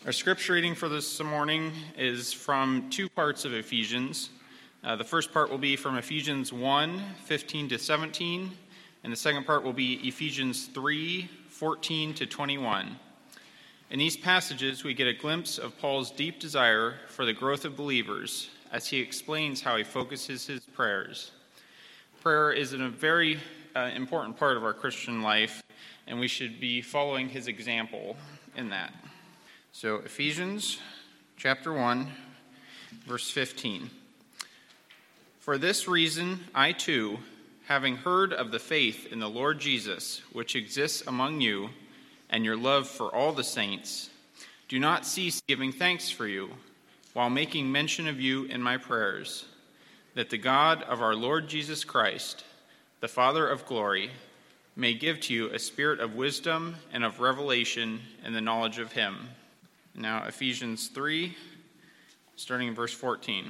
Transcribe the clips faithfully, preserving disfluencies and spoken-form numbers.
Our scripture reading for this morning is from two parts of Ephesians. Uh, the first part will be from Ephesians one, fifteen to seventeen, and the second part will be Ephesians three, fourteen to twenty-one. In these passages, we get a glimpse of Paul's deep desire for the growth of believers as he explains how he focuses his prayers. Prayer is a very uh, important part of our Christian life, and we should be following his example in that. So Ephesians chapter one, verse fifteen. For this reason, I too, having heard of the faith in the Lord Jesus, which exists among you, and your love for all the saints, do not cease giving thanks for you, while making mention of you in my prayers, that the God of our Lord Jesus Christ, the Father of glory, may give to you a spirit of wisdom and of revelation in the knowledge of him. Now Ephesians three, starting in verse fourteen.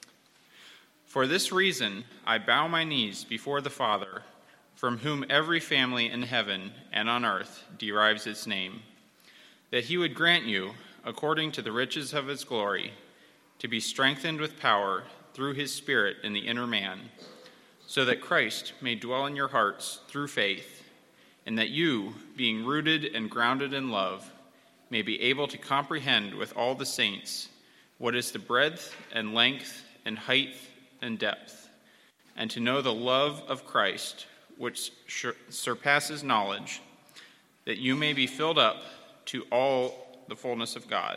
For this reason I bow my knees before the Father, from whom every family in heaven and on earth derives its name, that he would grant you, according to the riches of his glory, to be strengthened with power through his Spirit in the inner man, so that Christ may dwell in your hearts through faith, and that you, being rooted and grounded in love, may be able to comprehend with all the saints what is the breadth and length and height and depth, and to know the love of Christ, which surpasses knowledge, that you may be filled up to all the fullness of God.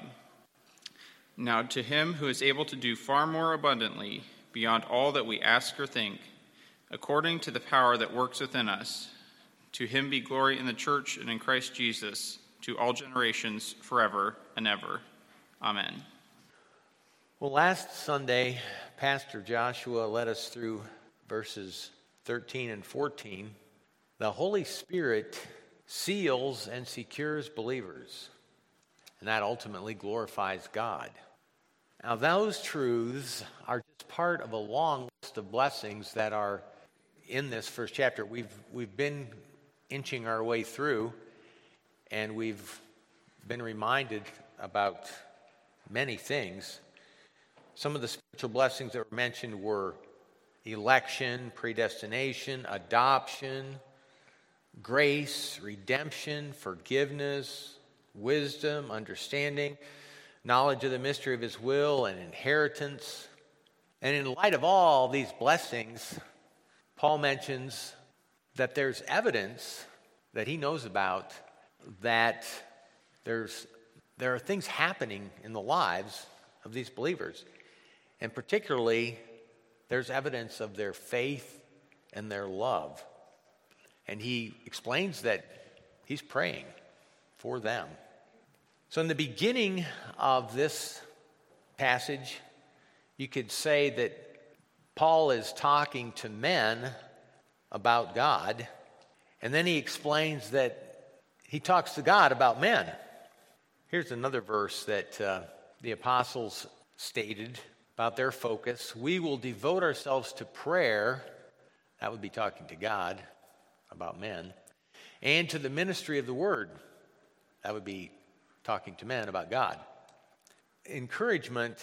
Now to him who is able to do far more abundantly beyond all that we ask or think, according to the power that works within us, to him be glory in the church and in Christ Jesus, to all generations, forever and ever. Amen. Well, last Sunday, Pastor Joshua led us through verses thirteen and fourteen. The Holy Spirit seals and secures believers, and that ultimately glorifies God. Now, those truths are just part of a long list of blessings that are in this first chapter. We've we've been inching our way through, and we've been reminded about many things. Some of the spiritual blessings that were mentioned were election, predestination, adoption, grace, redemption, forgiveness, wisdom, understanding, knowledge of the mystery of his will, and inheritance. And in light of all these blessings, Paul mentions that there's evidence that he knows about that there's there are things happening in the lives of these believers. And particularly, there's evidence of their faith and their love. And he explains that he's praying for them. So in the beginning of this passage, you could say that Paul is talking to men about God, and then he explains that he talks to God about men. Here's another verse that uh, the apostles stated about their focus. We will devote ourselves to prayer, that would be talking to God about men, and to the ministry of the word, that would be talking to men about God. Encouragement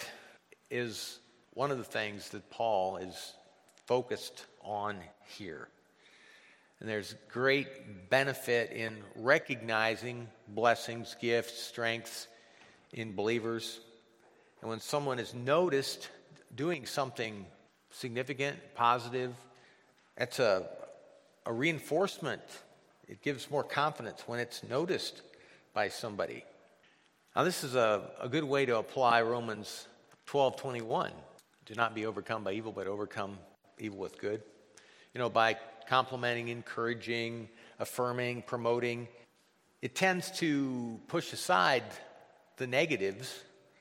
is one of the things that Paul is focused on here. And there's great benefit in recognizing blessings, gifts, strengths in believers. And when someone is noticed doing something significant, positive, that's a, a reinforcement. It gives more confidence when it's noticed by somebody. Now, this is a, a good way to apply Romans twelve twenty-one. Do not be overcome by evil, but overcome evil with good. You know, by complimenting, encouraging, affirming, promoting, it tends to push aside the negatives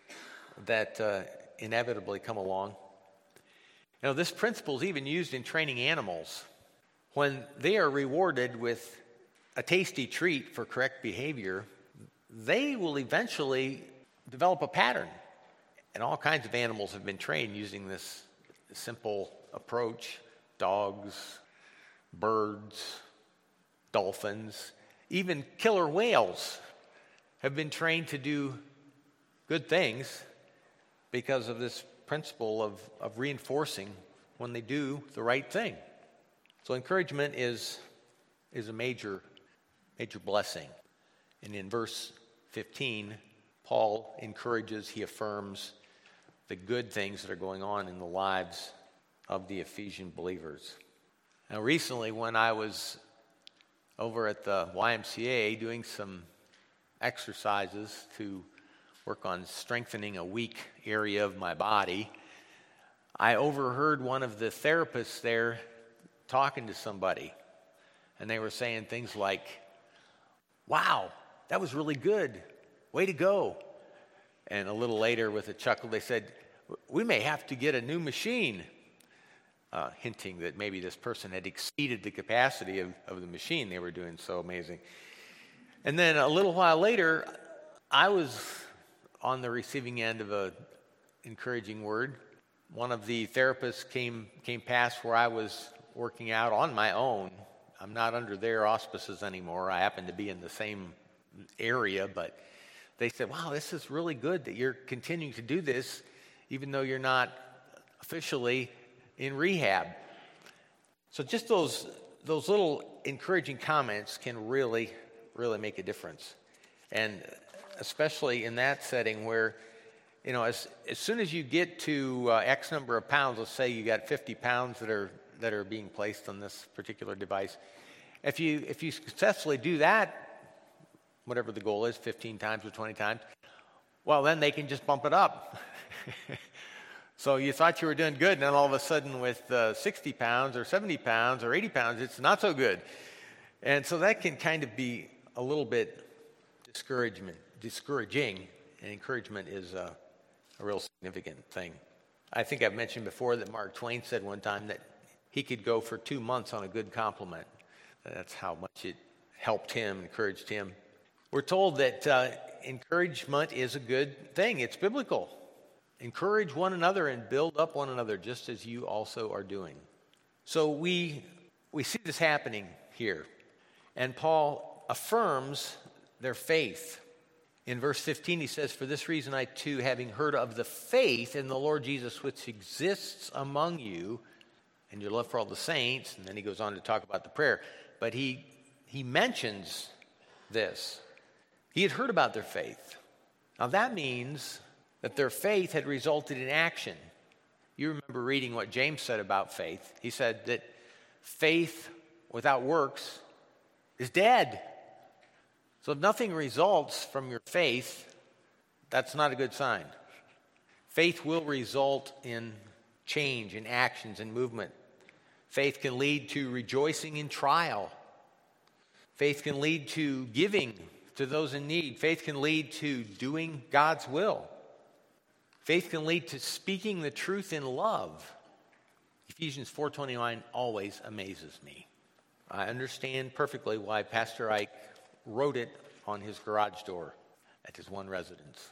that uh, inevitably come along. You know, this principle is even used in training animals. When they are rewarded with a tasty treat for correct behavior, they will eventually develop a pattern. And all kinds of animals have been trained using this simple approach. Dogs, birds, dolphins, even killer whales have been trained to do good things because of this principle of, of reinforcing when they do the right thing. So encouragement is, is a major, major blessing. And in verse fifteen, Paul encourages, he affirms the good things that are going on in the lives of the Ephesian believers. Now, recently when I was over at the Y M C A doing some exercises to work on strengthening a weak area of my body, I overheard one of the therapists there talking to somebody, and they were saying things like, "Wow, that was really good. Way to go." And a little later, with a chuckle, they said, "We may have to get a new machine," uh, hinting that maybe this person had exceeded the capacity of, of the machine they were doing so amazing. And then a little while later, I was on the receiving end of an encouraging word. One of the therapists came came past where I was working out on my own. I'm not under their auspices anymore. I happen to be in the same area, but they said, "Wow, this is really good that you're continuing to do this, even though you're not officially in rehab." So just those those little encouraging comments can really, really make a difference. And especially in that setting where, you know, as as soon as you get to uh, X number of pounds, let's say you got fifty pounds that are that are being placed on this particular device. If you if you successfully do that, whatever the goal is, fifteen times or twenty times, well, then they can just bump it up. So you thought you were doing good, and then all of a sudden with uh, sixty pounds or seventy pounds or eighty pounds, it's not so good. And so that can kind of be a little bit discouragement, discouraging, and encouragement is a, a real significant thing. I think I've mentioned before that Mark Twain said one time that he could go for two months on a good compliment. That's how much it helped him, encouraged him. We're told that uh, encouragement is a good thing. It's biblical. Encourage one another and build up one another, just as you also are doing. So we we see this happening here. And Paul affirms their faith. In verse fifteen, he says, "For this reason I too, having heard of the faith in the Lord Jesus which exists among you, and your love for all the saints," and then he goes on to talk about the prayer. But he he mentions this. He had heard about their faith. Now that means that their faith had resulted in action. You remember reading what James said about faith. He said that faith without works is dead. So if nothing results from your faith, that's not a good sign. Faith will result in change, in actions, in movement. Faith can lead to rejoicing in trial. Faith can lead to giving to those in need. Faith can lead to doing God's will. Faith can lead to speaking the truth in love. Ephesians four twenty-nine always amazes me. I understand perfectly why Pastor Ike wrote it on his garage door at his one residence.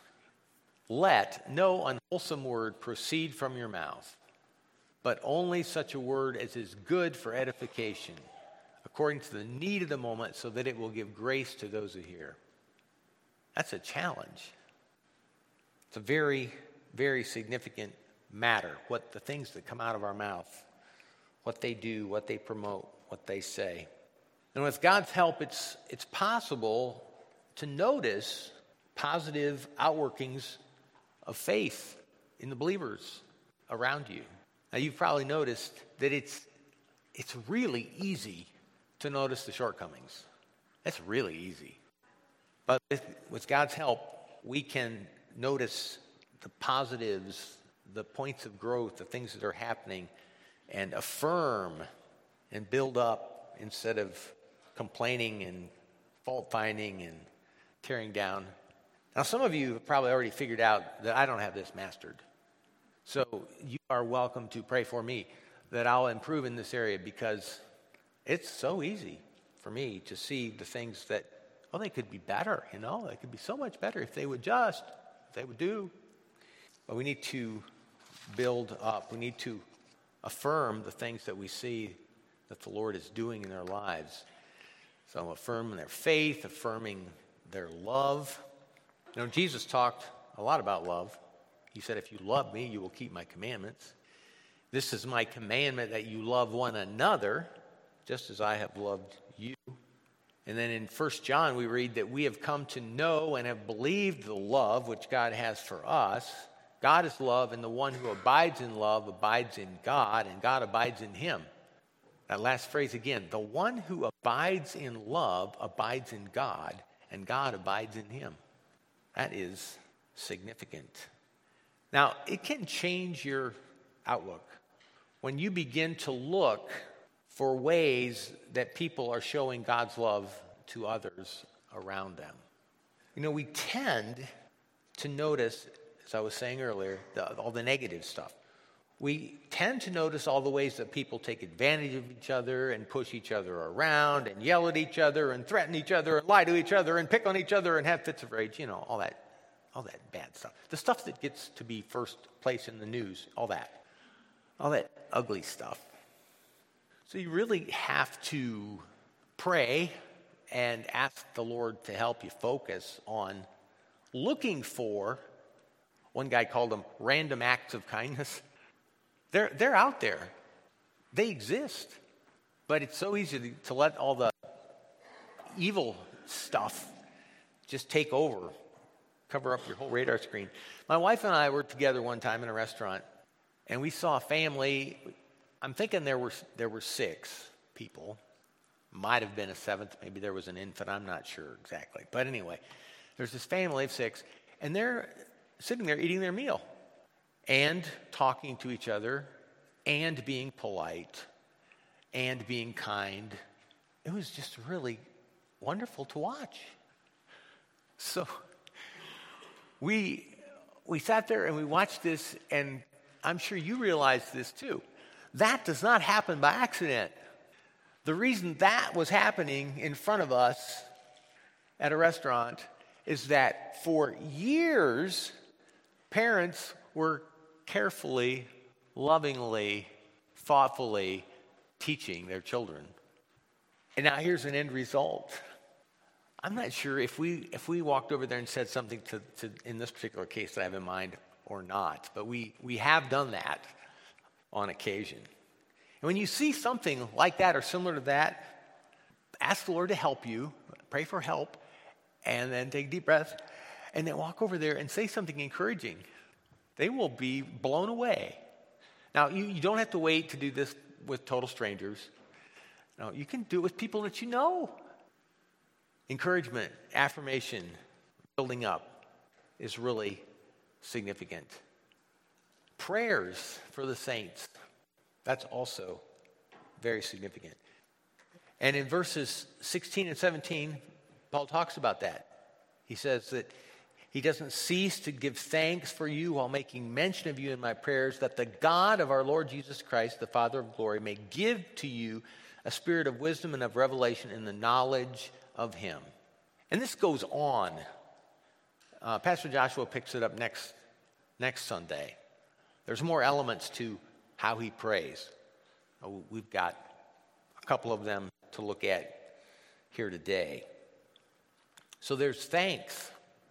"Let no unwholesome word proceed from your mouth, but only such a word as is good for edification, according to the need of the moment, so that it will give grace to those who hear." That's a challenge. It's a very, very significant matter, what the things that come out of our mouth, what they do, what they promote, what they say. And with God's help, it's it's possible to notice positive outworkings of faith in the believers around you. Now, you've probably noticed that it's it's really easy to notice the shortcomings. It's really easy. But with, with God's help, we can notice the positives, the points of growth, the things that are happening, and affirm and build up instead of complaining and fault-finding and tearing down. Now, some of you have probably already figured out that I don't have this mastered. So you are welcome to pray for me that I'll improve in this area, because it's so easy for me to see the things that, oh, they could be better, you know? They could be so much better if they would just, if they would do. But we need to build up. We need to affirm the things that we see that the Lord is doing in their lives. So affirming their faith, affirming their love. You know, Jesus talked a lot about love. He said, if you love me, you will keep my commandments. This is my commandment, that you love one another, just as I have loved you. And then in First John, we read that we have come to know and have believed the love which God has for us. God is love, and the one who abides in love abides in God, and God abides in him. That last phrase again, the one who abides in love abides in God, and God abides in him. That is significant. Now, it can change your outlook when you begin to look for ways that people are showing God's love to others around them. You know, we tend to notice, as I was saying earlier, the, all the negative stuff. We tend to notice all the ways that people take advantage of each other and push each other around and yell at each other and threaten each other and lie to each other and pick on each other and have fits of rage, you know, all that, all that bad stuff. The stuff that gets to be first place in the news, all that, all that ugly stuff. So you really have to pray and ask the Lord to help you focus on looking for, one guy called them random acts of kindness. They're, they're out there. They exist. But it's so easy to, to let all the evil stuff just take over, cover up your whole radar screen. My wife and I were together one time in a restaurant, and we saw a family. I'm thinking there were there were six people. Might have been a seventh. Maybe there was an infant. I'm not sure exactly. But anyway, there's this family of six, and they're sitting there eating their meal and talking to each other and being polite and being kind. It was just really wonderful to watch. So we we sat there and we watched this, and I'm sure you realize this too. That does not happen by accident. The reason that was happening in front of us at a restaurant is that for years, parents were carefully, lovingly, thoughtfully teaching their children. And now here's an end result. I'm not sure if we if we walked over there and said something to, to in this particular case that I have in mind or not, but we, we have done that on occasion. And when you see something like that or similar to that, ask the Lord to help you, pray for help, and then take a deep breath, and then walk over there and say something encouraging. They will be blown away. Now, you, you don't have to wait to do this with total strangers. No, you can do it with people that you know. Encouragement, affirmation, building up is really significant. Prayers for the saints, that's also very significant. And in verses sixteen and seventeen, Paul talks about that. He says that he doesn't cease to give thanks for you while making mention of you in my prayers, that the God of our Lord Jesus Christ, the Father of glory, may give to you a spirit of wisdom and of revelation in the knowledge of him. And this goes on. Uh, Pastor Joshua picks it up next, next Sunday. There's more elements to how he prays. We've got a couple of them to look at here today. So there's thanks,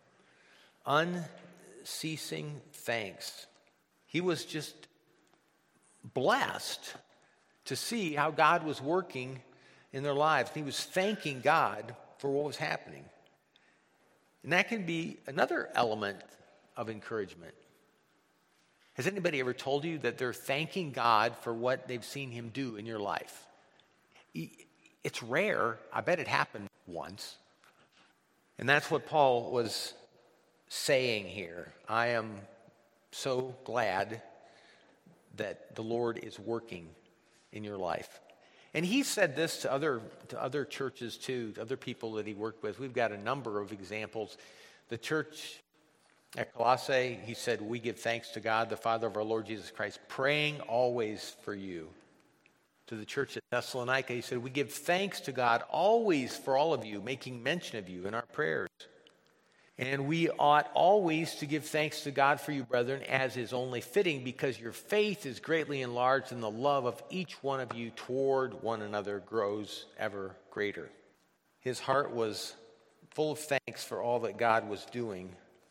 unceasing thanks. He was just blessed to see how God was working in their lives. He was thanking God for what was happening. And that can be another element of encouragement. Has anybody ever told you that they're thanking God for what they've seen him do in your life? It's rare. I bet it happened once. And that's what Paul was saying here. I am so glad that the Lord is working in your life. And he said this to other to other churches too, to other people that he worked with. We've got a number of examples. The church at Colossae, he said, we give thanks to God, the Father of our Lord Jesus Christ, praying always for you. To the church at Thessalonica, he said, we give thanks to God always for all of you, making mention of you in our prayers. And we ought always to give thanks to God for you, brethren, as is only fitting, because your faith is greatly enlarged, and the love of each one of you toward one another grows ever greater. His heart was full of thanks for all that God was doing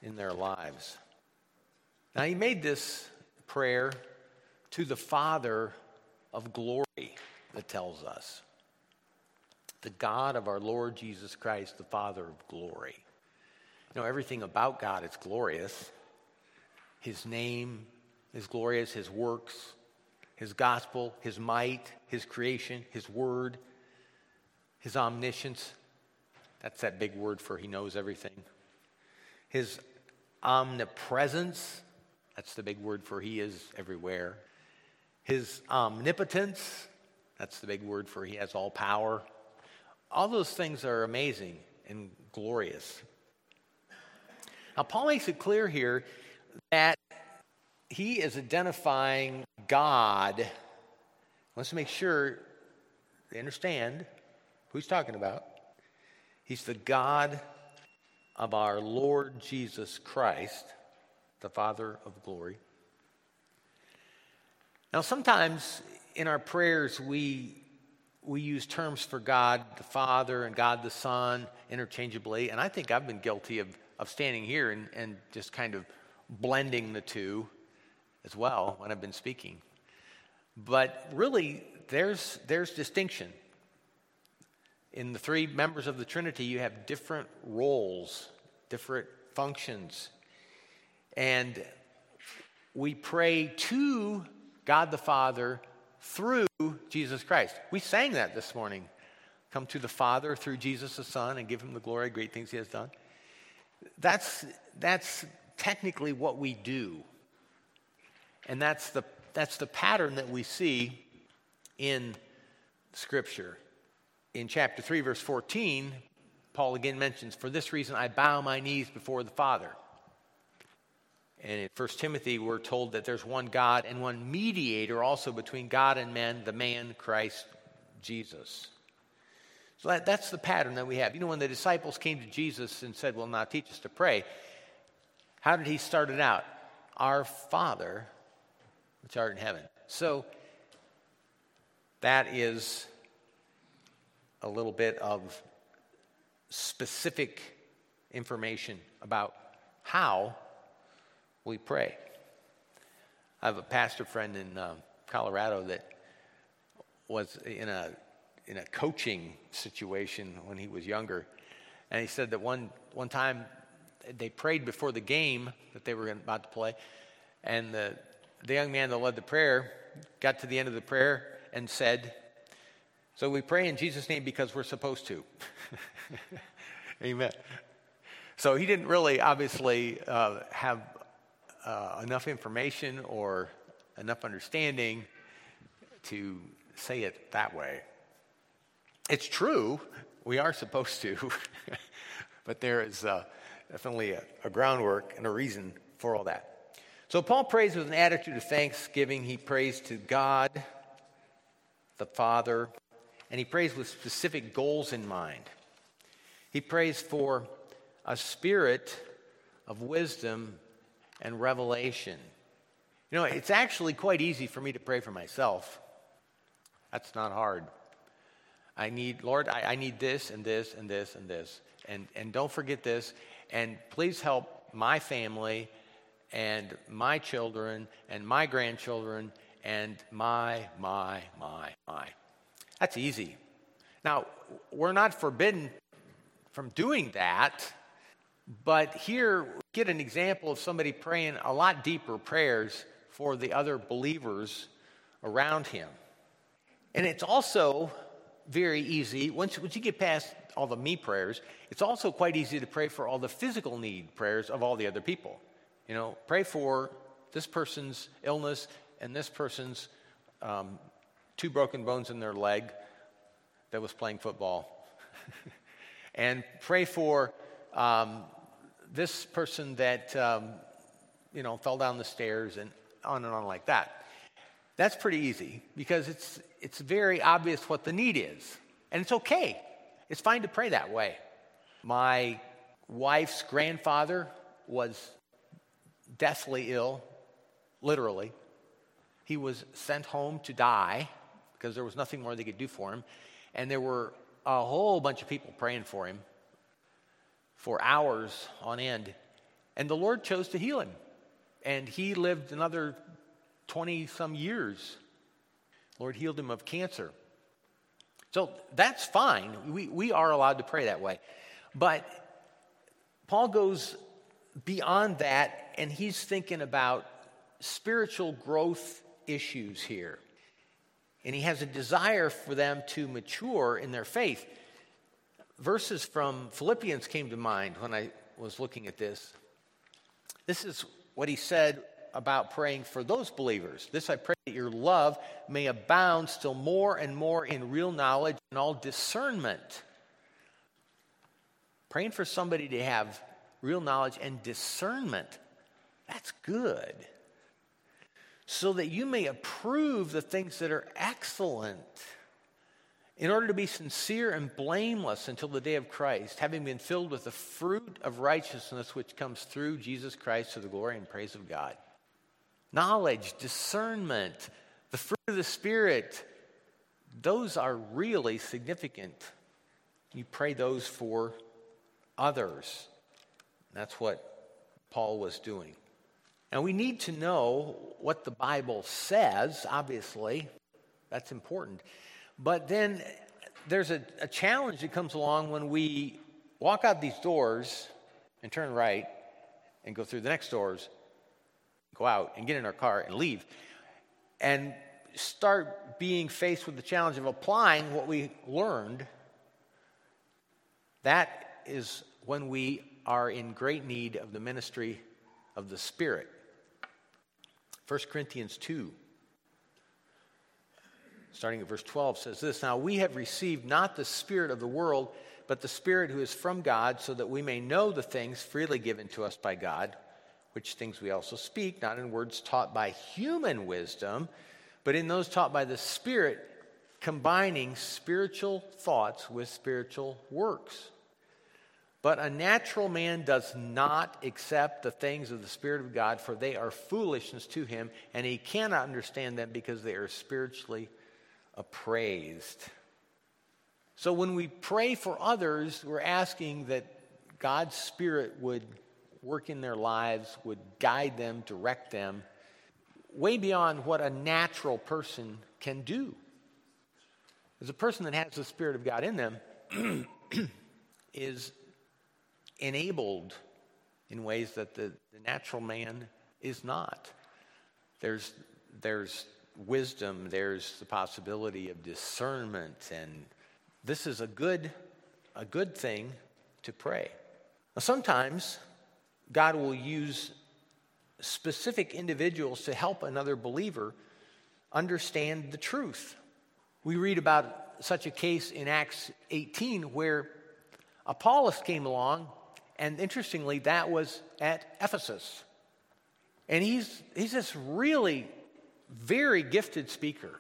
in their lives. Now, he made this prayer to the Father of glory, that tells us. The God of our Lord Jesus Christ, the Father of glory. You know, everything about God is glorious. His name is glorious, his works, his gospel, his might, his creation, his word, his omniscience. That's that big word for he knows everything. His omnipresence. That's the big word for he is everywhere. His omnipotence. That's the big word for he has all power. All those things are amazing and glorious. Now, Paul makes it clear here that he is identifying God. Let's make sure they understand who he's talking about. He's the God of our Lord Jesus Christ, the Father of glory. Now, sometimes in our prayers, we we use terms for God the Father and God the Son interchangeably, and I think I've been guilty of, of standing here and, and just kind of blending the two as well when I've been speaking. But really, there's there's distinction. In the three members of the Trinity, you have different roles, different functions. And we pray to God the Father through Jesus Christ. We sang that this morning. Come to the Father through Jesus the Son and give him the glory, great things he has done. That's that's technically what we do. And that's the that's the pattern that we see in Scripture. In chapter three, verse fourteen, Paul again mentions, "For this reason I bow my knees before the Father." And in First Timothy, we're told that there's one God and one mediator also between God and men, the man Christ Jesus. So that, that's the pattern that we have. You know, when the disciples came to Jesus and said, "Well, now teach us to pray," how did he start it out? "Our Father, which art in heaven." So that is a little bit of specific information about how we pray. I have a pastor friend in uh, Colorado that was in a in a coaching situation when he was younger, and he said that one one time they prayed before the game that they were about to play, and the the young man that led the prayer got to the end of the prayer and said, "So we pray in Jesus' name because we're supposed to." Amen. So he didn't really obviously uh, have uh, enough information or enough understanding to say it that way. It's true, we are supposed to, but there is uh, definitely a, a groundwork and a reason for all that. So Paul prays with an attitude of thanksgiving. He prays to God, the Father, and he prays with specific goals in mind. He prays for a spirit of wisdom and revelation. You know, it's actually quite easy for me to pray for myself. That's not hard. I need, Lord, I, I need this and this and this and this. And, and don't forget this. And please help my family and my children and my grandchildren and my, my, my, my. That's easy. Now, we're not forbidden from doing that, but here we get an example of somebody praying a lot deeper prayers for the other believers around him. And it's also very easy, once, once you get past all the me prayers, it's also quite easy to pray for all the physical need prayers of all the other people. You know, pray for this person's illness and this person's um, two broken bones in their leg that was playing football. And pray for um, this person that, um, you know, fell down the stairs and on and on like that. That's pretty easy because it's it's very obvious what the need is. And it's okay. It's fine to pray that way. My wife's grandfather was deathly ill, literally. He was sent home to die because there was nothing more they could do for him. And there were a whole bunch of people praying for him for hours on end. And the Lord chose to heal him. And he lived another twenty-some years. The Lord healed him of cancer. So that's fine. We, we are allowed to pray that way. But Paul goes beyond that, and he's thinking about spiritual growth issues here. And he has a desire for them to mature in their faith. Verses from Philippians came to mind when I was looking at this. This is what he said about praying for those believers. This I pray that your love may abound still more and more in real knowledge and all discernment. Praying for somebody to have real knowledge and discernment, that's good. So that you may approve the things that are excellent, in order to be sincere and blameless until the day of Christ, having been filled with the fruit of righteousness which comes through Jesus Christ to the glory and praise of God. Knowledge, discernment, the fruit of the Spirit, those are really significant. You pray those for others. That's what Paul was doing. Now we need to know what the Bible says, obviously. That's important. But then there's a, a challenge that comes along when we walk out these doors and turn right and go through the next doors, go out and get in our car and leave, and start being faced with the challenge of applying what we learned. That is when we are in great need of the ministry of the Spirit. First Corinthians two, starting at verse twelve, says this: Now we have received not the spirit of the world, but the Spirit who is from God, so that we may know the things freely given to us by God, which things we also speak, not in words taught by human wisdom, but in those taught by the Spirit, combining spiritual thoughts with spiritual works. But a natural man does not accept the things of the Spirit of God, for they are foolishness to him, and he cannot understand them because they are spiritually appraised. So when we pray for others, we're asking that God's Spirit would work in their lives, would guide them, direct them, way beyond what a natural person can do. As a person that has the Spirit of God in them is enabled in ways that the, the natural man is not. There's, there's wisdom, there's the possibility of discernment, and this is a good, a good thing to pray. Now, sometimes God will use specific individuals to help another believer understand the truth. We read about such a case in Acts eighteen where Apollos came along, and interestingly, that was at Ephesus. And he's he's this really very gifted speaker.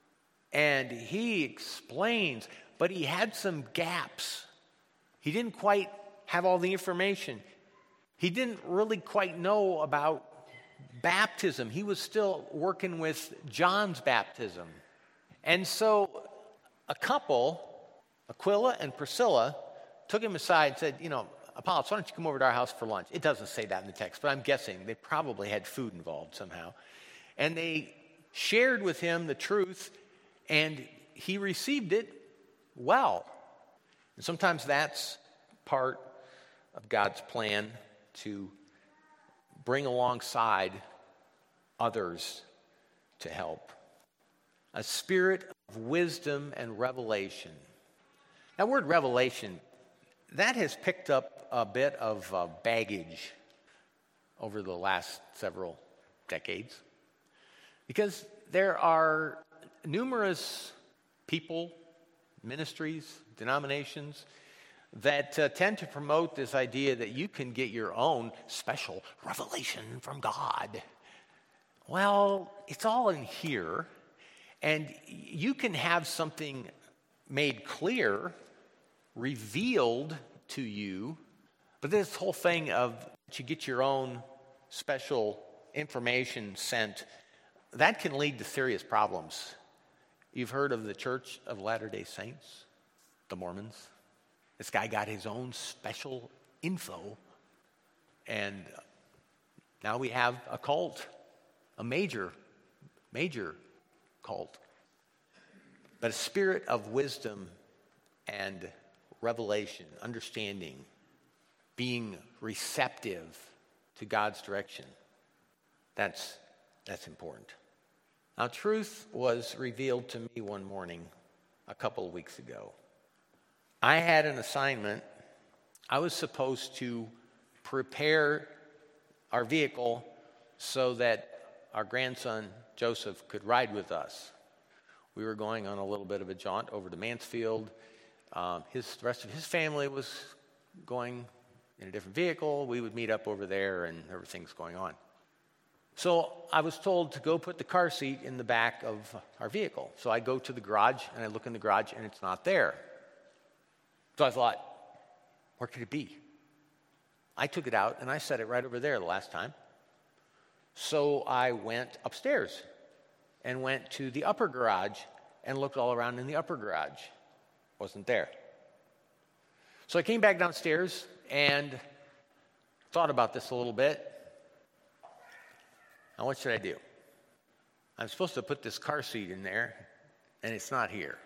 And he explains, but he had some gaps. He didn't quite have all the information. He didn't really quite know about baptism. He was still working with John's baptism. And so a couple, Aquila and Priscilla, took him aside and said, you know, Apollos, why don't you come over to our house for lunch? It doesn't say that in the text, but I'm guessing they probably had food involved somehow. And they shared with him the truth, and he received it well. And sometimes that's part of God's plan to bring alongside others to help. A spirit of wisdom and revelation. That word revelation, that has picked up a bit of uh, baggage over the last several decades, because there are numerous people, ministries, denominations that uh, tend to promote this idea that you can get your own special revelation from God. Well, it's all in here, and you can have something made clear, revealed to you, but this whole thing of that you get your own special information sent, that can lead to serious problems. You've heard of the Church of Latter-day Saints, the Mormons. This guy got his own special info, and Now we have a cult, a major, major cult. But a spirit of wisdom and revelation, understanding, being receptive to God's direction. That's, that's important. Now, truth was revealed to me one morning a couple of weeks ago. I had an assignment. I was supposed to prepare our vehicle so that our grandson, Joseph, could ride with us. We were going on a little bit of a jaunt over to Mansfield. Um, his, the rest of his family was going in a different vehicle. We would meet up over there, and everything's going on. So I was told to go put the car seat in the back of our vehicle. So I go to the garage, and I look in the garage, and it's not there. So I thought, where could it be? I took it out, and I set it right over there the last time. So I went upstairs and went to the upper garage and looked all around in the upper garage. Wasn't there. So I came back downstairs and thought about this a little bit. Now, what should I do? I'm supposed to put this car seat in there, and it's not here.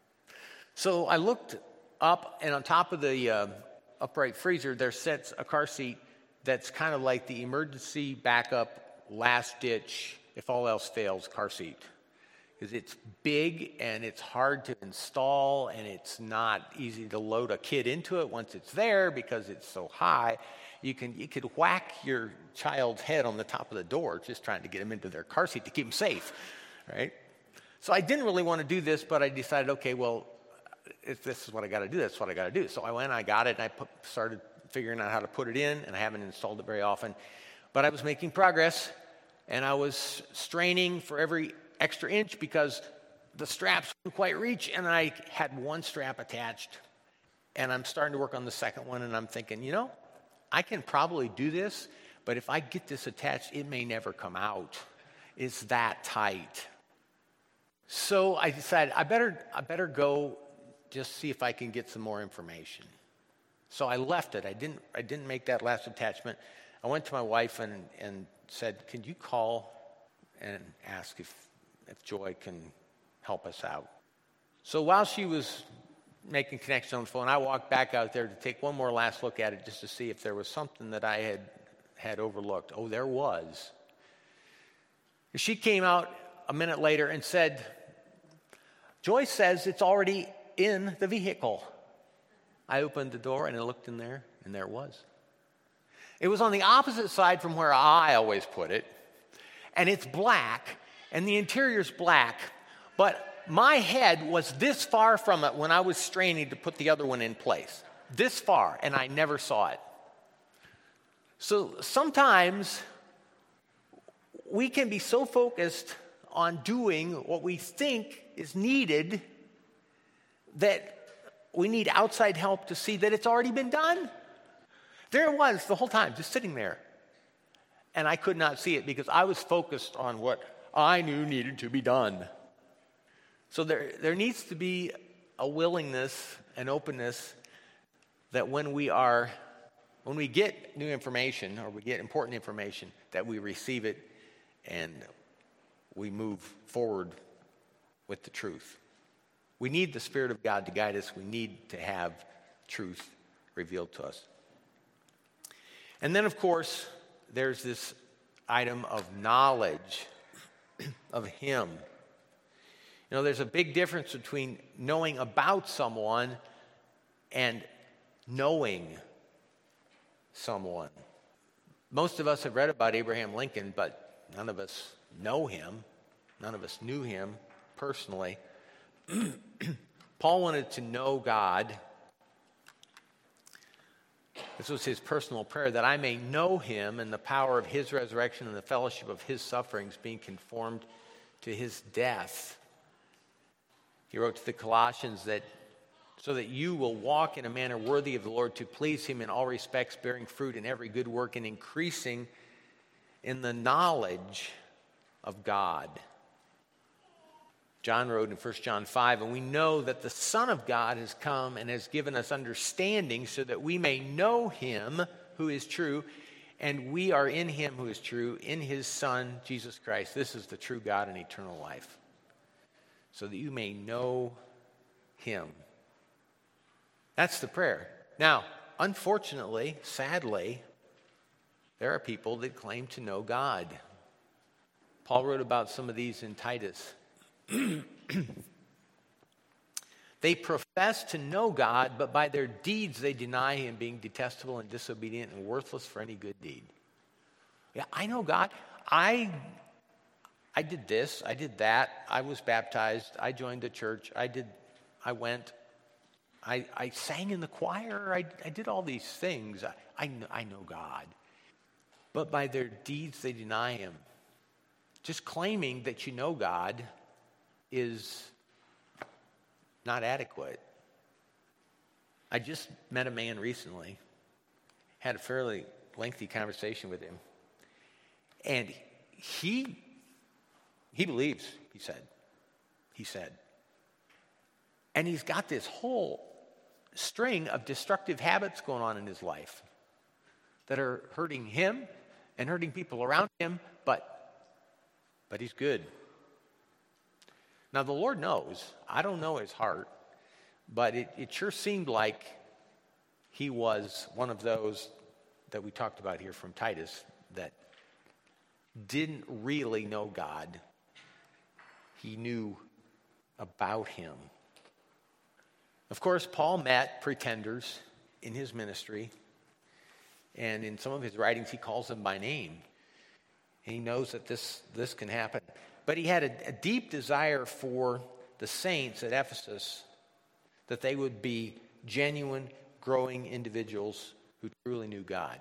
So I looked up, and on top of the uh, upright freezer, there sits a car seat that's kind of like the emergency backup, last-ditch, if all else fails, car seat. Because it's big, and it's hard to install, and it's not easy to load a kid into it once it's there because it's so high. You can you could whack your child's head on the top of the door just trying to get them into their car seat to keep them safe, right? So I didn't really want to do this, but I decided, okay, well, if this is what I got to do, that's what I got to do. So I went, I got it, and I put, started figuring out how to put it in, and I haven't installed it very often. But I was making progress, and I was straining for every extra inch because the straps couldn't quite reach, and I had one strap attached, and I'm starting to work on the second one, and I'm thinking, you know, I can probably do this, but if I get this attached, it may never come out. It's that tight. So I decided I better I better go just see if I can get some more information. So I left it. I didn't I didn't make that last attachment. I went to my wife and, and said, can you call and ask if, if Joy can help us out? So while she was making connection on the phone, I walked back out there to take one more last look at it just to see if there was something that I had had overlooked. Oh, there was. She came out a minute later and said, Joy says it's already in the vehicle. I opened the door and I looked in there, and there it was. It was on the opposite side from where I always put it, and it's black, and the interior's black, but my head was this far from it when I was straining to put the other one in place. This far, and I never saw it. So sometimes we can be so focused on doing what we think is needed that we need outside help to see that it's already been done. There it was the whole time, just sitting there. And I could not see it because I was focused on what I knew needed to be done. So there, there needs to be a willingness and openness that when we are, when we get new information or we get important information, that we receive it and we move forward with the truth. We need the Spirit of God to guide us. We need to have truth revealed to us. And then, of course, there's this item of knowledge of Him. You know, there's a big difference between knowing about someone and knowing someone. Most of us have read about Abraham Lincoln, but none of us know him. None of us knew him personally. Paul wanted to know God. This was his personal prayer, that I may know him and the power of his resurrection and the fellowship of his sufferings, being conformed to his death. He wrote to the Colossians that so that you will walk in a manner worthy of the Lord, to please him in all respects, bearing fruit in every good work and increasing in the knowledge of God. John wrote in First John five, and we know that the Son of God has come and has given us understanding so that we may know him who is true, And we are in him who is true, in his Son, Jesus Christ. This is the true God and eternal life, so that you may know him. That's the prayer. Now, unfortunately, sadly, there are people that claim to know God. Paul wrote about some of these in Titus. They profess to know God, but by their deeds they deny him, being detestable and disobedient and worthless for any good deed. Yeah, I know God. I, I did this. I did that. I was baptized. I joined the church. I did. I went. I, I sang in the choir. I, I did all these things. I, I, know, I know God. But by their deeds they deny him. Just claiming that you know God is not adequate. I just met a man recently, had a fairly lengthy conversation with him, and he he believes, he said. He said. And he's got this whole string of destructive habits going on in his life that are hurting him and hurting people around him, but but he's good. Now, the Lord knows. I don't know his heart, but it, it sure seemed like he was one of those that we talked about here from Titus that didn't really know God. He knew about him. Of course, Paul met pretenders in his ministry, and in some of his writings, he calls them by name. And he knows that this, this can happen. But he had a, a deep desire for the saints at Ephesus, that they would be genuine, growing individuals who truly knew God.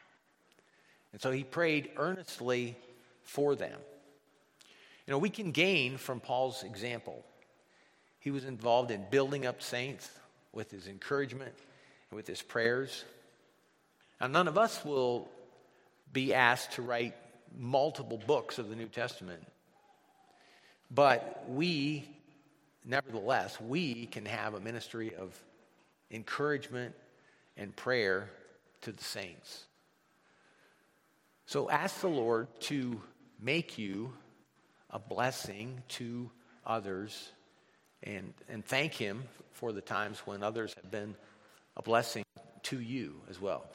And so he prayed earnestly for them. You know, we can gain from Paul's example. He was involved in building up saints with his encouragement and with his prayers. Now, none of us will be asked to write multiple books of the New Testament. But we, nevertheless, we can have a ministry of encouragement and prayer to the saints. So ask the Lord to make you a blessing to others, and, and thank him for the times when others have been a blessing to you as well.